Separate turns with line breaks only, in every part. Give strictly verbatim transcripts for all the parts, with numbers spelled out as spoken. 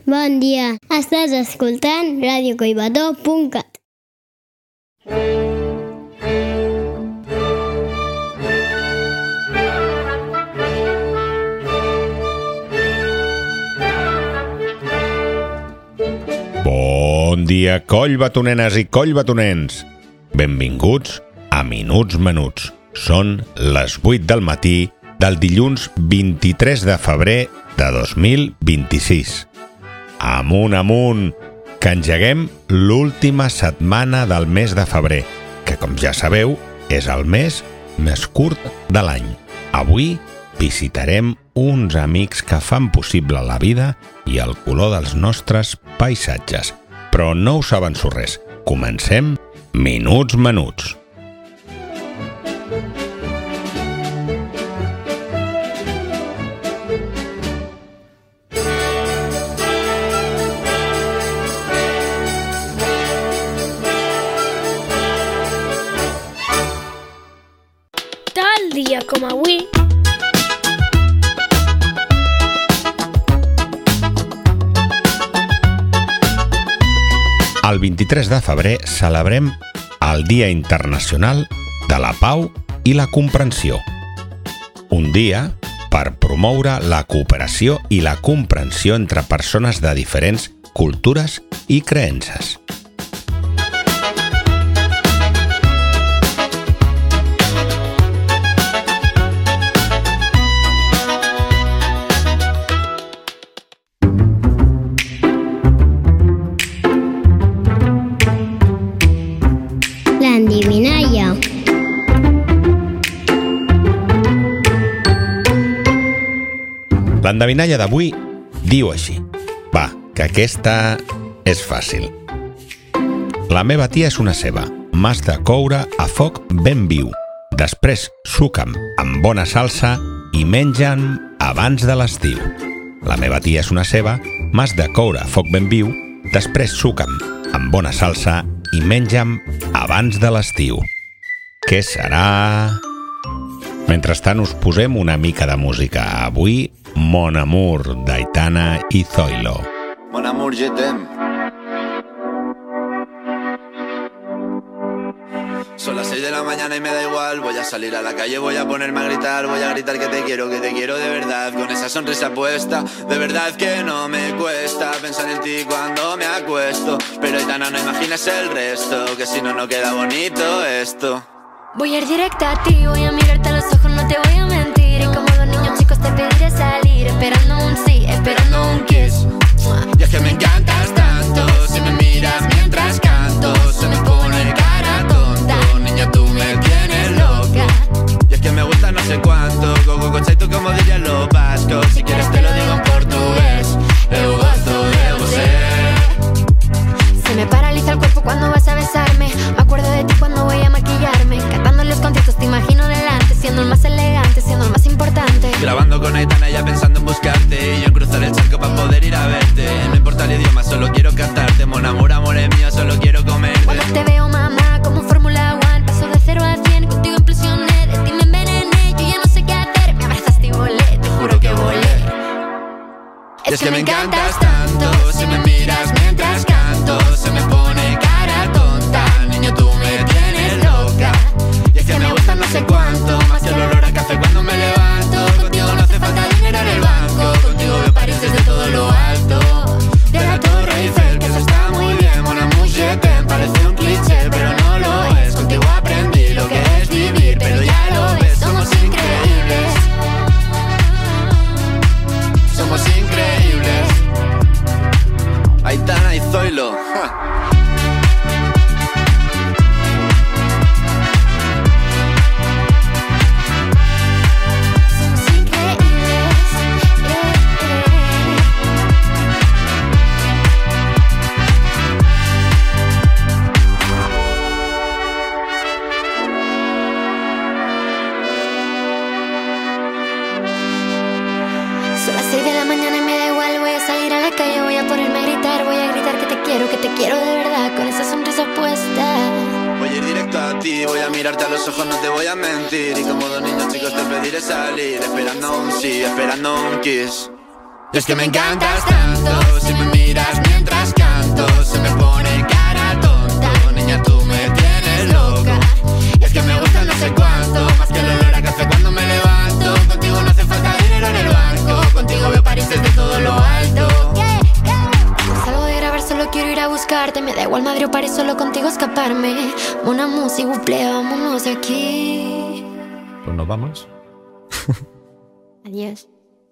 Bon dia, estàs escoltant ràdio collbató punt cat.
Bon dia, collbatonenes i collbatonens. Benvinguts a Minuts Menuts. Són les vuit del matí del dilluns vint-i-tres de febrer de dos mil vint-i-sis. Amunt, amunt, que engeguem l'última setmana del mes de febrer, que, com ja sabeu, és el mes més curt de l'any. Avui visitarem uns amics que fan possible la vida i el color dels nostres paisatges. Però no us avanço res. Comencem Minuts Menuts.
Tal dia com avui,
el vint-i-tres de febrer celebrem el Dia Internacional de la Pau i la Comprensió. Un dia per promoure la cooperació i la comprensió entre persones de diferents cultures i creences.
L'endevinalla.
L'endevinalla d'avui diu així. Va, que aquesta és fàcil. La meva tia és una ceba. M'has de coure a foc ben viu. Després suca'm amb bona salsa i menja'm abans de l'estiu. La meva tia és una ceba. M'has de coure a foc ben viu. Després suca'm amb bona salsa i menja'm abans de l'estiu. Què serà? Mentrestant us posem una mica de música. Avui, Mon Amour, d'Aitana i Zoilo.
Mon amour, je t'aime. Son las seis de la mañana y me da igual. Voy a salir a la calle, voy a ponerme a gritar. Voy a gritar que te quiero, que te quiero de verdad. Con esa sonrisa puesta, de verdad que no me cuesta pensar en ti cuando me acuesto. Pero Aitana, no imaginas el resto, que si no, no queda bonito esto.
Voy a ir directa a ti, voy a mirarte a los ojos, no te voy a mentir. Y como dos niños chicos te pediré salir, esperando un sí, esperando un kiss.
Y es que me encantas tanto, si me miras mientras canto, se me pone cara tonta. Niña, tú me tienes loca. Y es que me gusta no sé cuánto, go, go, tú como dirían los vascos. Si quieres te lo digo en portugués, eu gosto de você.
Se me paraliza el cuerpo cuando vas a besarme. Me acuerdo de ti cuando voy a maquillarme. Cantando en los conciertos te imagino delante, siendo el más elegante, siendo el más importante.
Grabando con Aitana ya pensando en buscarte, y yo en cruzar el charco para poder ir a verte. No importa el idioma, solo quiero cantarte. Mon amour, amor es mío, solo quiero comerte.
Cuando te veo, mamá, como Fórmula One, paso de cero a cien, contigo implosioné. De ti me envenené, yo ya no sé qué hacer. Me abrazaste y volé, te juro que volé.
Es, es que, que me encantas tanto, si me miras mientras canto, se me pone cara tonta. Niño, tú me tienes loca. Y es que me gusta no sé cuánto, más que el olor a café cuando me levanto. Contigo no hace falta dinero en el banco, contigo me París desde todo lo alto. De la Torre Eiffel, que eso está muy bien. Mon amour, je t'aime, parece un cliché, pero no lo es. Contigo aprendí lo que es vivir, pero ya lo ves, somos increíbles. Somos increíbles. Aitana y Zoilo. Ja.
Son las seis de la mañana y me da igual. Voy a salir a la calle, voy a ponerme a gritar. Voy a gritar que te quiero, que te quiero de verdad, con esa sonrisa puesta.
Voy a ir directo a ti, voy a mirarte a los ojos, no te voy a mentir. Y como dos niños chicos te pediré salir, esperando un sí, esperando un kiss. Y es que me encantas tanto, si me miras mientras canto, se me pone cara tonta. Niña, tú me tienes loca. Y es que me gusta no sé cuánto, más que el olor a café cuando me levanto. Contigo no hace falta dinero en el banco, contigo veo París desde todo lo alto.
Salgo de grabar, solo quiero ir a buscarte. Me da igual Madrid o París, solo contigo escaparme. Una música, buple, vámonos de aquí.
Pues nos vamos.
Adiós.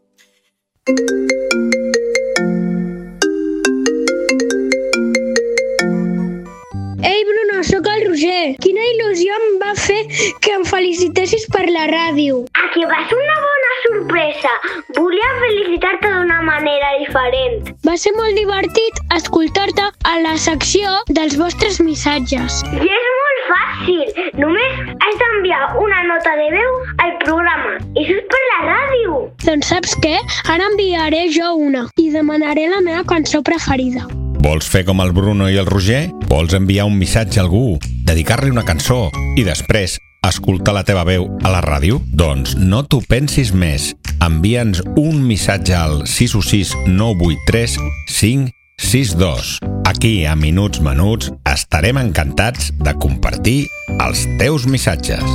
Ei, Bruno, sóc el Roger. Quina il·lusió em va fer que em felicitessis per la ràdio.
A que va ser una bona sorpresa. Volia felicitar-te d'una manera diferent.
Va ser molt divertit escoltar-te a la secció dels vostres missatges.
I és molt fàcil. Només has d'enviar una nota de veu al programa. I això és per la ràdio.
Doncs saps què? Ara enviaré jo una i demanaré la meva cançó preferida.
Vols fer com el Bruno i el Roger? Vols enviar un missatge a algú, dedicar-li una cançó i després escoltar la teva veu a la ràdio? Doncs no t'ho pensis més. Envia'ns un missatge al sis u sis nou vuit tres cinc sis dos. Aquí, a Minuts Menuts, estarem encantats de compartir els teus missatges.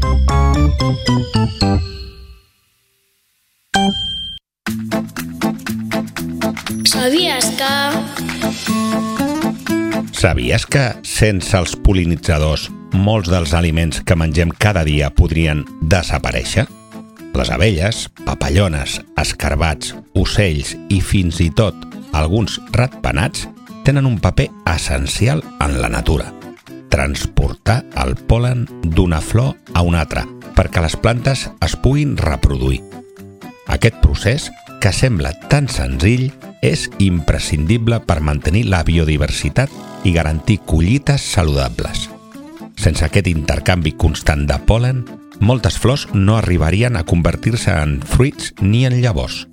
Sabies que...
Sabies que, sense els pol·linitzadors, molts dels aliments que mengem cada dia podrien desaparèixer? Les abelles, papallones, escarbats, ocells i fins i tot alguns ratpenats tenen un paper essencial en la natura. Transportar el pol·len d'una flor a una altra perquè les plantes es puguin reproduir. Aquest procés, que sembla tan senzill, és imprescindible per mantenir la biodiversitat i garantir collites saludables. Sense aquest intercanvi constant de pol·len, moltes flors no arribarien a convertir-se en fruits ni en llavors.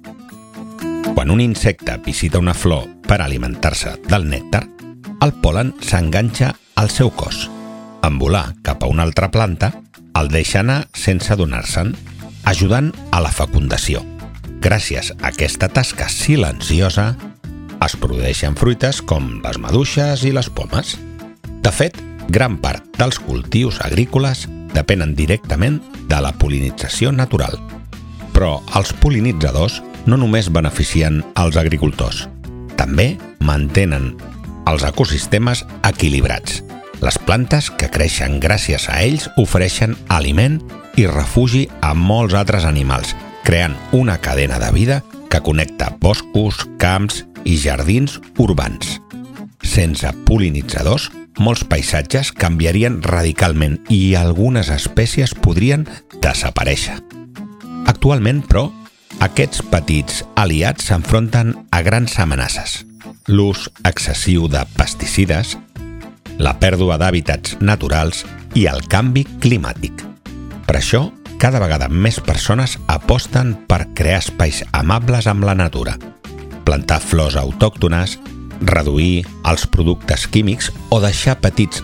Quan un insecte visita una flor per alimentar-se del nèctar, el pol·len s'enganxa al seu cos. En volar cap a una altra planta, el deixa anar sense adonar-se'n, ajudant a la fecundació. Gràcies a aquesta tasca silenciosa, es produeixen fruites com les maduixes i les pomes. De fet, gran part dels cultius agrícoles depenen directament de la pol·linització natural. Però els pol·linitzadors no només beneficien als agricultors, també mantenen els ecosistemes equilibrats. Les plantes que creixen gràcies a ells ofereixen aliment i refugi a molts altres animals, creant una cadena de vida que connecta boscos, camps i jardins urbans. Sense pol·linitzadors, molts paisatges canviarien radicalment i algunes espècies podrien desaparèixer. Actualment, però, aquests petits aliats s'enfronten a grans amenaces. L'ús excessiu de pesticides, la pèrdua d'hàbitats naturals i el canvi climàtic. Per això, cada vegada més persones aposten per crear espais amables amb la natura, plantar flors autòctones, reduir els productes químics o deixar petits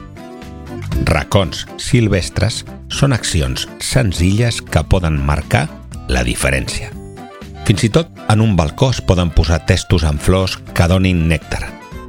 racons silvestres són accions senzilles que poden marcar la diferència. Fins i tot en un balcó es poden posar testos amb flors que donin nèctar.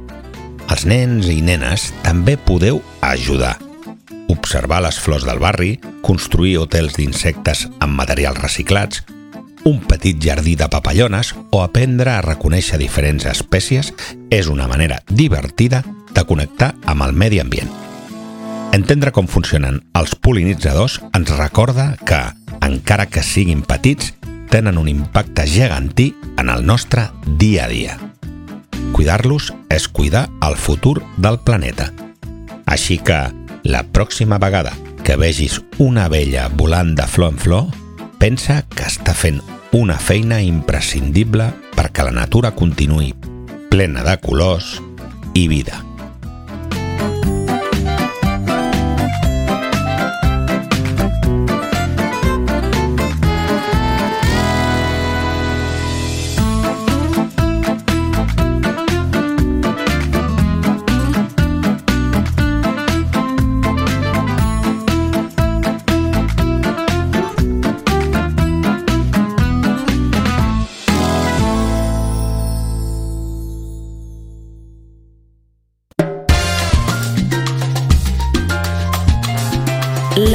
Els nens i nenes també podeu ajudar. Observar les flors del barri, construir hotels d'insectes amb materials reciclats, un petit jardí de papallones o aprendre a reconèixer diferents espècies és una manera divertida de connectar amb el medi ambient. Entendre com funcionen els pol·linitzadors ens recorda que, encara que siguin petits, tenen un impacte gegantí en el nostre dia a dia. Cuidar-los és cuidar el futur del planeta. Així que, la pròxima vegada que vegis una abella volant de flor en flor, pensa que està fent una feina imprescindible perquè la natura continuï plena de colors i vida.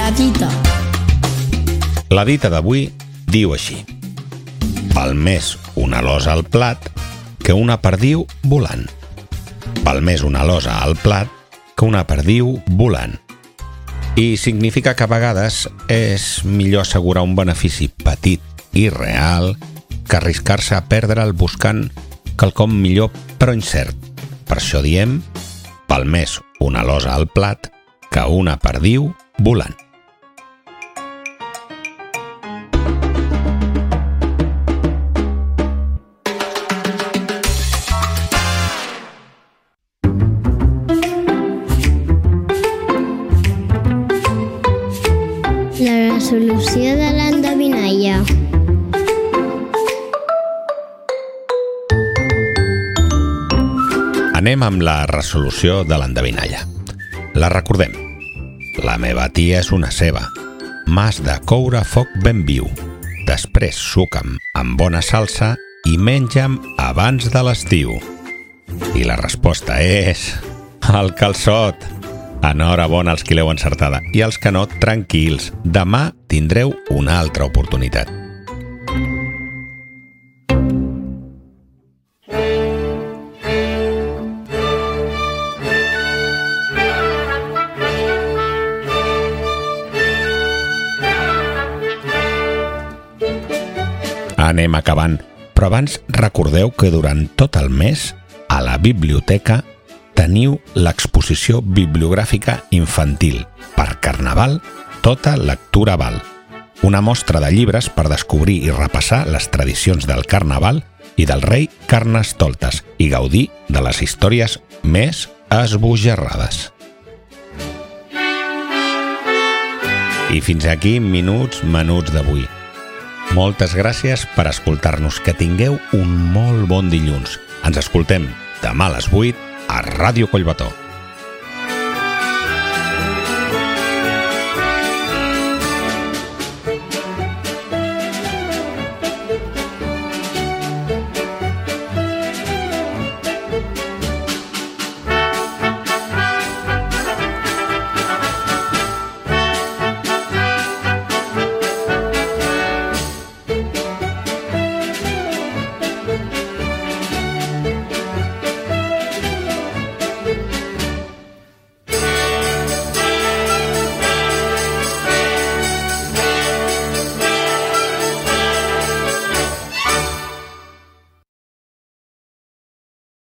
La dita.
La dita d'avui diu així: val més una losa al plat que una perdiu volant. Val més una losa al plat que una perdiu volant. I significa que a vegades és millor assegurar un benefici petit i real que arriscar-se a perdre'l buscant quelcom millor però incert. Per això diem, val més una losa al plat que una perdiu volant.
La resolució de l'endevinalla.
Anem amb la resolució de l'endevinalla. La recordem. La meva tia és una ceba. M'has de coure a foc ben viu. Després suca'm amb bona salsa i menja'm abans de l'estiu. I la resposta és... el calçot! Enhorabona als qui l'heu encertada. I els que no, tranquils. Demà tindreu una altra oportunitat. Anem acabant, però abans recordeu que durant tot el mes a la biblioteca teniu l'exposició bibliogràfica infantil per Carnaval, tota lectura val. Una mostra de llibres per descobrir i repassar les tradicions del Carnaval i del rei Carnestoltes i gaudir de les històries més esbojarrades. I fins aquí Minuts Menuts d'avui. Moltes gràcies per escoltar-nos. Que tingueu un molt bon dilluns. Ens escoltem demà a les vuit a Ràdio Collbató.